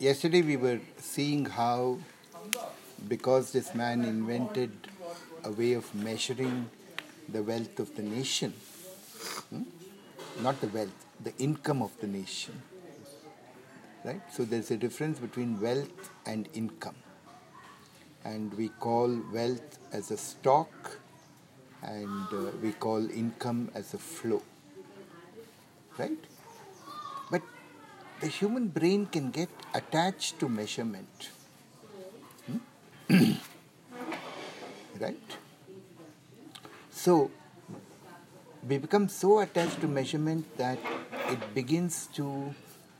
Yesterday we were seeing how, because this man invented a way of measuring the wealth of the nation, not the wealth, the income of the nation, right? So there's a difference between wealth and income. And we call wealth as a stock, and we call income as a flow, right? But the human brain can get attached to measurement, right? So we become so attached to measurement that it begins to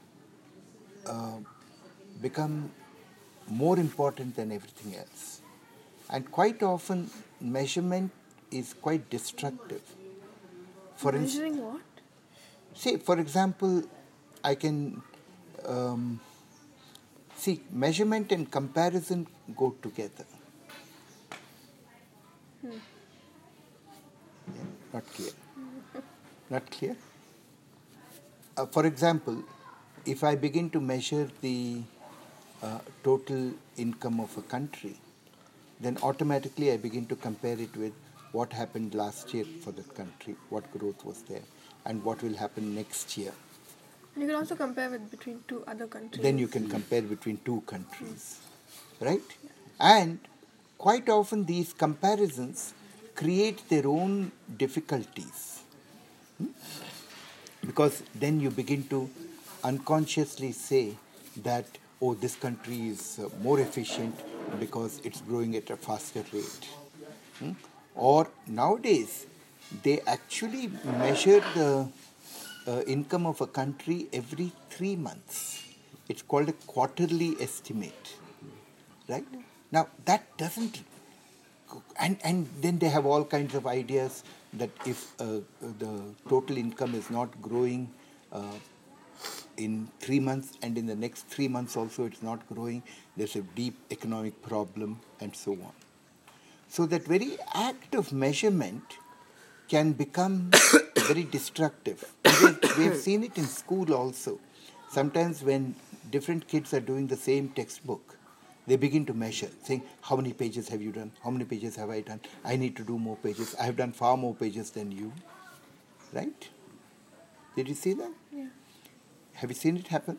become more important than everything else. And quite often, measurement is quite destructive. Measuring what? Say, for example, I can see measurement and comparison go together. Yeah, not clear. Not clear? For example, if I begin to measure the total income of a country, then automatically I begin to compare it with what happened last year for that country, what growth was there, and what will happen next year. You can also compare between two other countries. Then you can compare between two countries, right? And quite often these comparisons create their own difficulties, because then you begin to unconsciously say that, oh, this country is more efficient because it's growing at a faster rate. Or nowadays, they actually measure the income of a country every 3 months. It's called a quarterly estimate, right? Now, that doesn't... And then they have all kinds of ideas that if the total income is not growing in 3 months, and in the next 3 months also it's not growing, there's a deep economic problem, and so on. So that very act of measurement can become very destructive. We have seen it in school also. Sometimes when different kids are doing the same textbook, they begin to measure, saying, how many pages have you done? How many pages have I done? I need to do more pages. I have done far more pages than you. Right? Did you see that? Yeah. Have you seen it happen?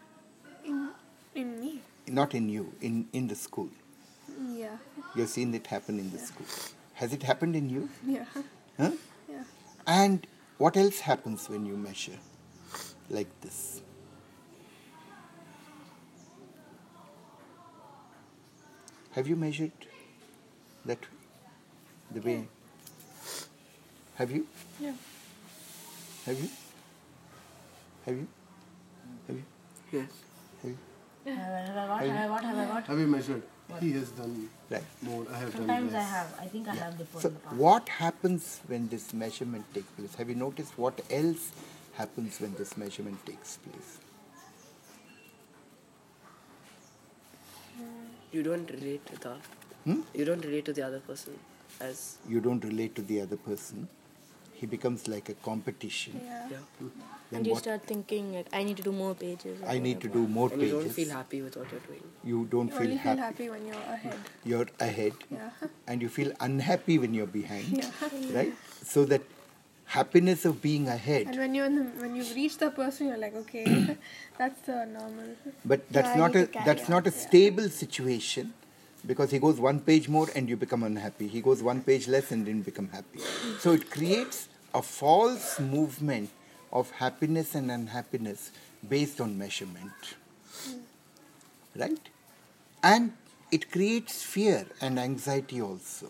In me? Not in you, in the school. Yeah. You've seen it happen in the school. Has it happened in you? Yeah. Huh? Yeah. And what else happens when you measure like this? Have you measured that way? The way? Yeah. Have you? Yeah. Have you? Have you? Have you? Yes. Have you? What have I got? Have you measured? He has done Right. more. I have Sometimes done I less. have. I think I have before So in the past. what happens when this measurement takes place? Have you noticed what else happens when this measurement takes place? You don't relate to the you don't relate to the other person as You don't relate to the other person. He becomes like a competition. Yeah. yeah. Then And you what? start thinking like, I need to do more pages. or I need to whatever. do more And you pages. don't feel happy with what you're doing. You don't You feel only happy. feel happy when you're ahead. You're ahead. Yeah. And you feel unhappy when you're behind. Yeah. Right? So that happiness of being ahead. And when you've reached the person, you're like, okay, that's the normal. But that's Yeah, I not need a to carry that's not a on. Yeah. stable situation, because he goes one page more and you become unhappy. He goes one page less and then become happy. So it creates a false movement of happiness and unhappiness based on measurement. Right? And it creates fear and anxiety also.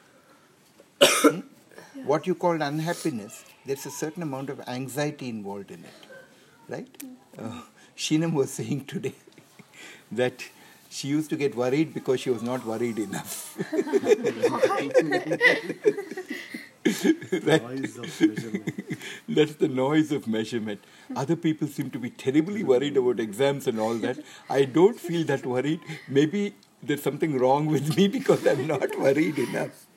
What you call unhappiness, there's a certain amount of anxiety involved in it. Right? Sheenam was saying today that she used to get worried because she was not worried enough. Right? Noise of measurement. That's the noise of measurement. Other people seem to be terribly worried about exams and all that. I don't feel that worried. Maybe there's something wrong with me because I'm not worried enough.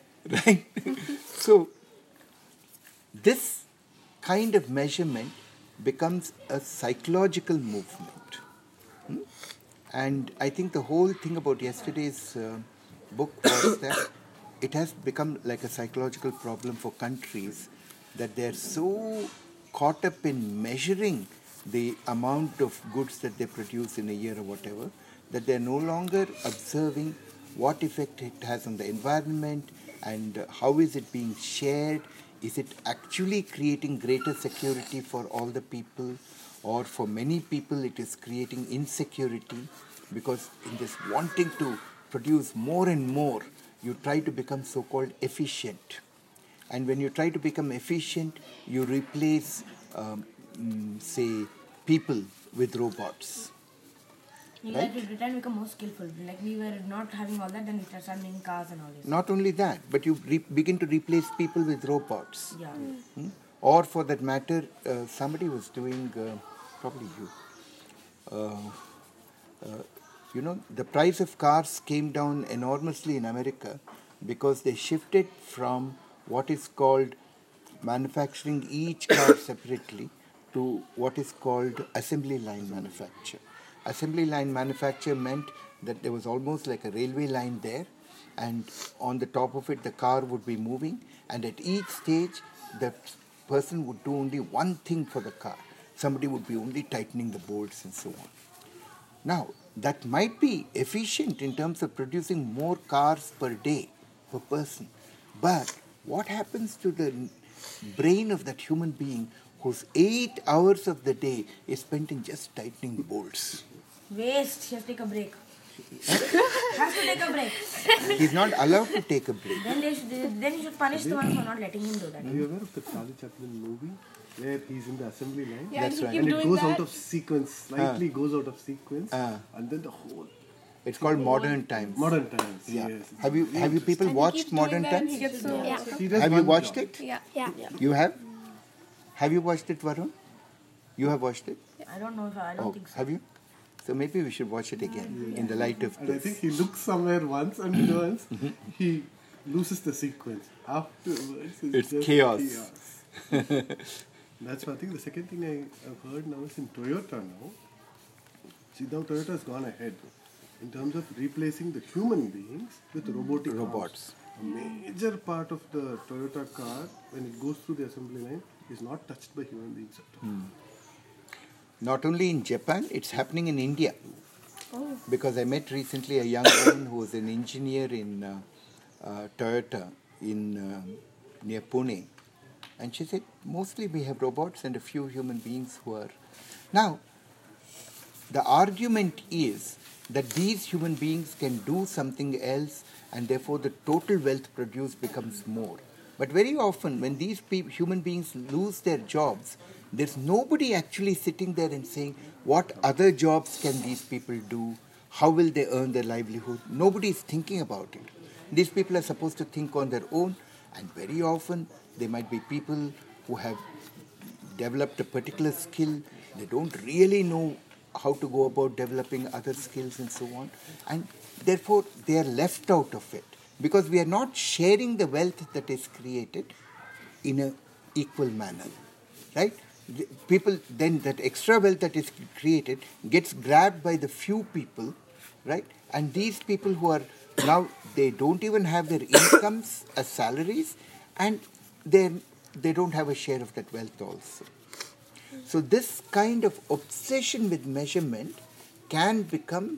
Right? So, this kind of measurement becomes a psychological movement. Hmm? And I think the whole thing about yesterday's book was that it has become like a psychological problem for countries, that they're so caught up in measuring the amount of goods that they produce in a year or whatever, that they're no longer observing what effect it has on the environment and how is it being shared. Is it actually creating greater security for all the people, or for many people it is creating insecurity, because in this wanting to produce more and more, you try to become so-called efficient. And when you try to become efficient, you replace, say, people with robots. You Right? like to try and become more skillful. Like we were not having all that, then we started making cars and all this. Not only that, but you begin to replace people with robots. Yeah. Or for that matter, somebody was doing, probably you, the price of cars came down enormously in America because they shifted from what is called manufacturing each car separately to what is called assembly line manufacture. Assembly line manufacture meant that there was almost like a railway line there, and on the top of it the car would be moving, and at each stage the person would do only one thing for the car. Somebody would be only tightening the bolts and so on. Now, that might be efficient in terms of producing more cars per day per person, but what happens to the brain of that human being whose 8 hours of the day is spent in just tightening bolts? Waste. He has to take a break. Has to take a break. He's not allowed to take a break. Then you should punish the one for not letting him do that. Are you aware of the Charlie Chaplin movie where he's in the assembly line? Yeah, That's and he right. keep And it doing goes that. out of sequence, slightly goes out of sequence, Ah. and then the whole It's called Modern Times. modern times. Yeah. Yes. Have you people And he watched keeps doing Modern that and Times? he gets so He does Have you one watched job. it? Yeah. Yeah. You have? Have you watched it, Varun? You have watched it? I don't know if I don't think so. Have you? So maybe we should watch it again in the light of And I this. think he looks somewhere once, and once he loses the sequence. Afterwards, It's just chaos. That's why I think the second thing I've heard now is in Toyota now. See, now Toyota has gone ahead in terms of replacing the human beings with robotic Robots. arms. A major part of the Toyota car, when it goes through the assembly line, is not touched by human beings at all. Not only in Japan, it's happening in India. Oh. Because I met recently a young woman who was an engineer in Toyota in near Pune. And she said, mostly we have robots and a few human beings who are... Now, the argument is that these human beings can do something else, and therefore the total wealth produced becomes more. But very often when these human beings lose their jobs, there's nobody actually sitting there and saying, what other jobs can these people do? How will they earn their livelihood? Nobody is thinking about it. These people are supposed to think on their own, and very often they might be people who have developed a particular skill. They don't really know how to go about developing other skills and so on. And therefore, they are left out of it. Because we are not sharing the wealth that is created in an equal manner. Right? The people, then that extra wealth that is created gets grabbed by the few people, right? And these people who are now, they don't even have their incomes as salaries, and they don't have a share of that wealth also. So this kind of obsession with measurement has become,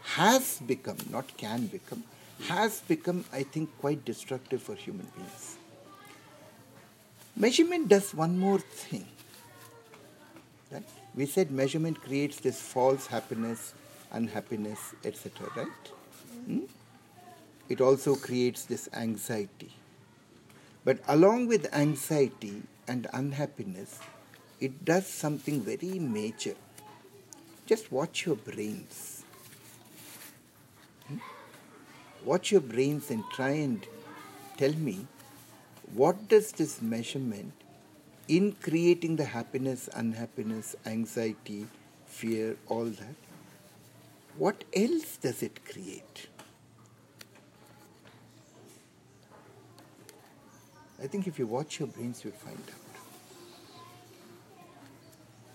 I think, quite destructive for human beings. Measurement does one more thing. Right? We said measurement creates this false happiness, unhappiness, etc. Right? It also creates this anxiety. But along with anxiety and unhappiness, it does something very major. Just watch your brains. Watch your brains and try and tell me, what does this measurement in creating the happiness, unhappiness, anxiety, fear, all that, what else does it create? I think if you watch your brains, you'll find out.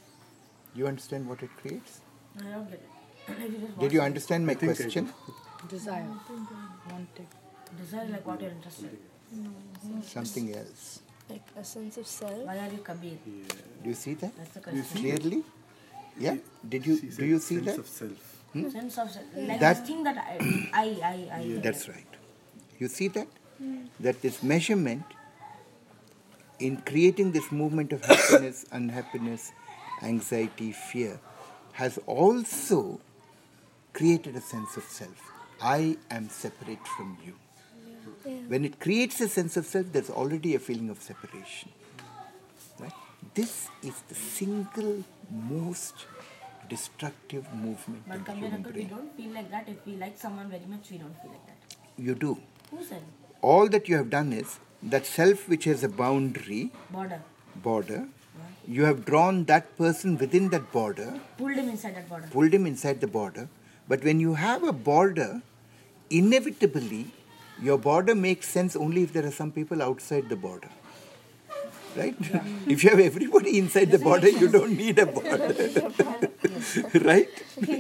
You understand what it creates? I don't get it. If you just Did you understand my think I question? Desire. Wanting. desire like what you're interested in. Something else. Like a sense of self. Why are you Kabir? Do you see that That's the question. clearly? Yeah? Do you see sense that? of self. Sense of self. Like That- this thing that I. That's right. You see that? That this measurement in creating this movement of happiness, unhappiness, anxiety, fear has also created a sense of self. I am separate from you. When it creates a sense of self, there's already a feeling of separation. Right? This is the single most destructive movement in But the Kabir human uncle, we brain. don't feel like that. If we like someone very much, we don't feel like that. You do. Who said? All that you have done is that self which has a border, you have drawn that person within that border, Pulled him inside that border. pulled him inside the border. But when you have a border, inevitably, your border makes sense only if there are some people outside the border. Right? If you have everybody inside the border, you don't need a border. Right?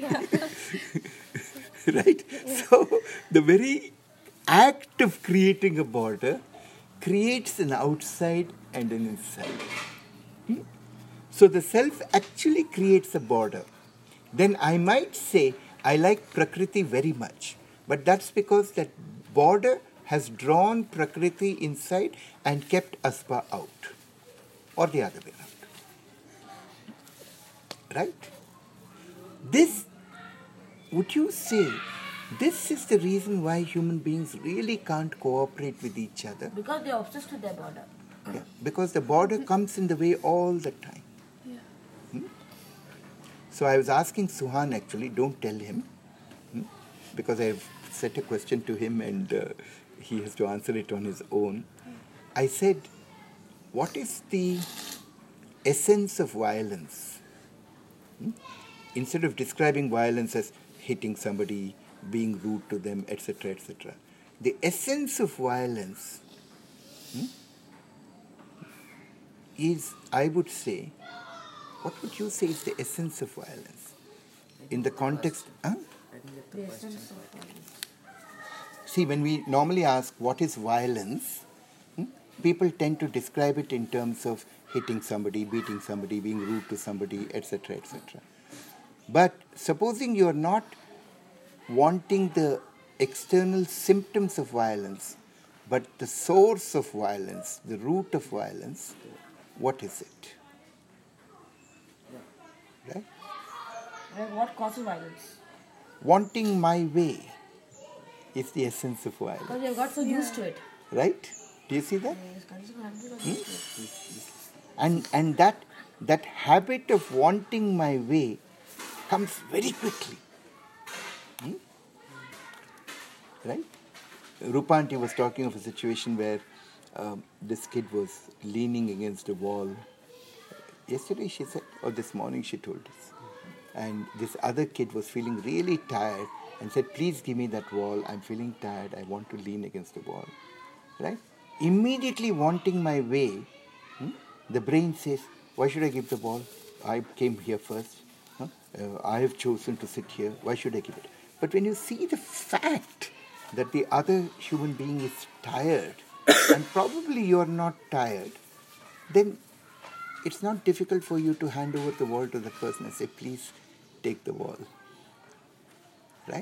Right? So, the very act of creating a border creates an outside and an inside. So, the self actually creates a border. Then I might say, I like Prakriti very much. But that's because that border has drawn Prakriti inside and kept Aspa out. Or the other way around. Right? This, would you say, this is the reason why human beings really can't cooperate with each other? Because they're obsessed with their border. Yeah, because the border comes in the way all the time. So I was asking Suhan actually, don't tell him, because I've set a question to him and he has to answer it on his own. I said, what is the essence of violence? Instead of describing violence as hitting somebody, being rude to them, etc., etc., the essence of violence is, I would say, what would you say is the essence of violence? In the context... The essence of violence. See, when we normally ask what is violence, people tend to describe it in terms of hitting somebody, beating somebody, being rude to somebody, etc., etc. But supposing you are not wanting the external symptoms of violence, but the source of violence, the root of violence, what is it? Right? Like what causes violence? Wanting my way is the essence of violence. Because we have got so used to it. Right? Do you see that? Yes, And that habit of wanting my way comes very quickly. Right? Rupa aunty was talking of a situation where this kid was leaning against a wall. Yesterday she said, or this morning she told us. And this other kid was feeling really tired and said, please give me that wall. I'm feeling tired. I want to lean against the wall. Right? Immediately wanting my way, the brain says, why should I give the ball? I came here first. I have chosen to sit here. Why should I give it? But when you see the fact that the other human being is tired, and probably you are not tired, then it's not difficult for you to hand over the ball to the person and say, please take the ball. Right?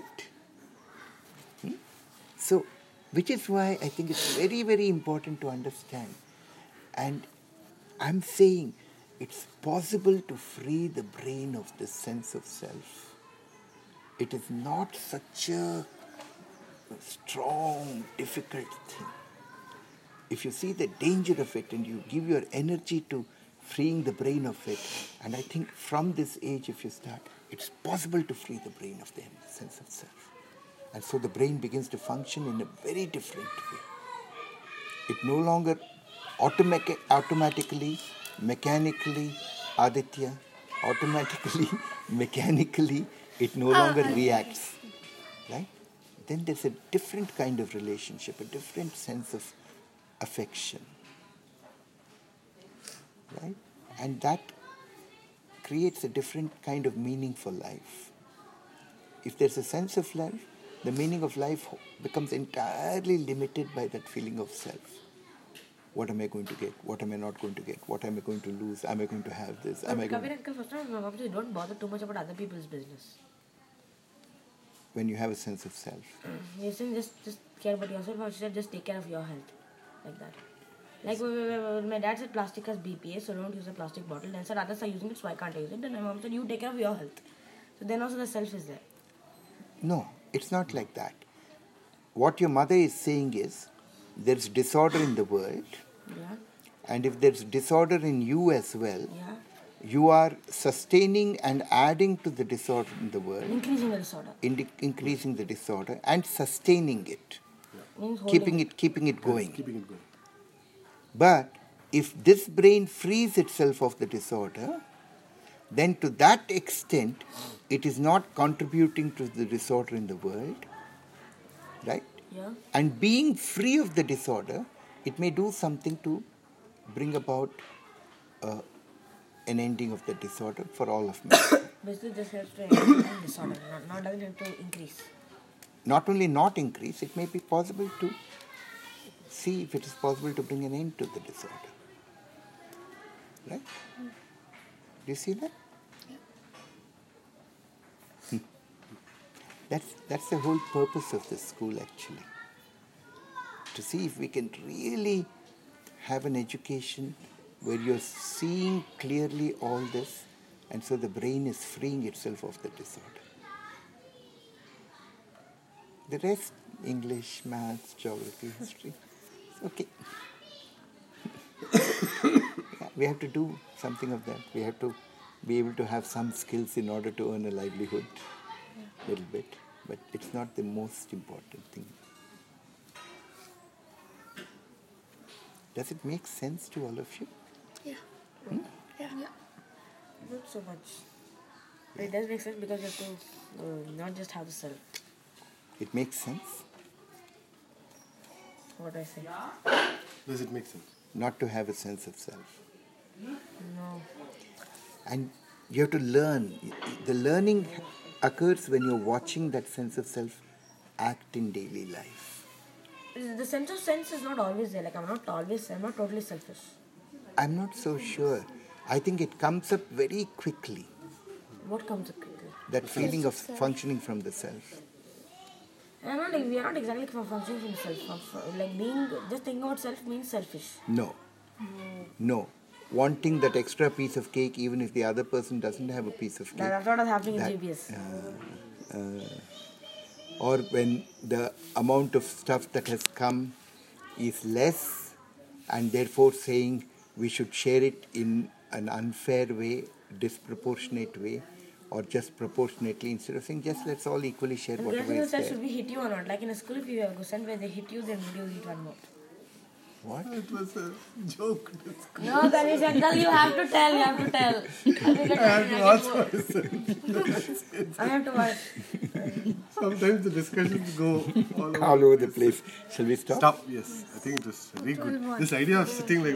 So, which is why I think it's very, very important to understand. And I'm saying it's possible to free the brain of the sense of self. It is not such a strong, difficult thing. If you see the danger of it and you give your energy to freeing the brain of it, and I think from this age if you start, it's possible to free the brain of the sense of self. And so the brain begins to function in a very different way. It no longer automatically, mechanically, Aditya, automatically, mechanically, it no longer reacts. Right? Then there's a different kind of relationship, a different sense of affection. Right? And that creates a different kind of meaning for life. If there's a sense of life, the meaning of life becomes entirely limited by that feeling of self. What am I going to get? What am I not going to get? What am I going to lose? Am I going to have this? Am I going Kabir uncle, first of all, you don't bother too much about other people's business. When you have a sense of self. You're saying just care about yourself, or she said just take care of your health. Like that. Like my dad said plastic has BPA, so don't use a plastic bottle. Then said others are using it, so I can't use it. Then my mom said you take care of your health. So then also the self is there. No, it's not like that. What your mother is saying is, there's disorder in the world, Yeah. and if there's disorder in you as well, Yeah. you are sustaining and adding to the disorder in the world, Increasing the disorder. increasing the disorder and sustaining it, Means keeping it going. Keeping it going. But if this brain frees itself of the disorder, then to that extent, it is not contributing to the disorder in the world, right? Yeah. And being free of the disorder, it may do something to bring about an ending of the disorder for all of mankind. Basically just helps to increase disorder, not doesn't help to increase. Not only not increase, it may be possible to see if it is possible to bring an end to the disorder. Right? Do you see that? That's the whole purpose of the school actually. To see if we can really have an education where you're seeing clearly all this, and so the brain is freeing itself of the disorder. The rest, English, maths, geography, history, it's okay. Yeah, we have to do something of that. We have to be able to have some skills in order to earn a livelihood, little bit. But it's not the most important thing. Does it make sense to all of you? Not so much. It does make sense because you have to not just have the self. It makes sense What do I say? Does it make sense? not to have a sense of self. No. And you have to learn. The learning occurs when you're watching that sense of self act in daily life. The sense of sense is not always there. Like I'm not totally selfish. I'm not so sure. I think it comes up very quickly, What comes up quickly? that feeling of functioning from the self. And we are not exactly functioning from self. Like being, just thinking about self means selfish. No. Wanting that extra piece of cake even if the other person doesn't have a piece of cake. That's what is happening That- in GPS. Or when the amount of stuff that has come is less, and therefore saying we should share it in an unfair way, disproportionate way, or just proportionately, instead of saying just let's all equally share And whatever guessing the is self, there. should we hit you or not? Like in a school, if you have a sent where they hit you, then would you eat one more? What? It was a joke. No, Kanish uncle, you have to tell. I have to ask myself. I have to watch. Sometimes the discussions go all over. All over the place. Shall we stop? Stop. Yes, I think it was very good. This idea of sitting like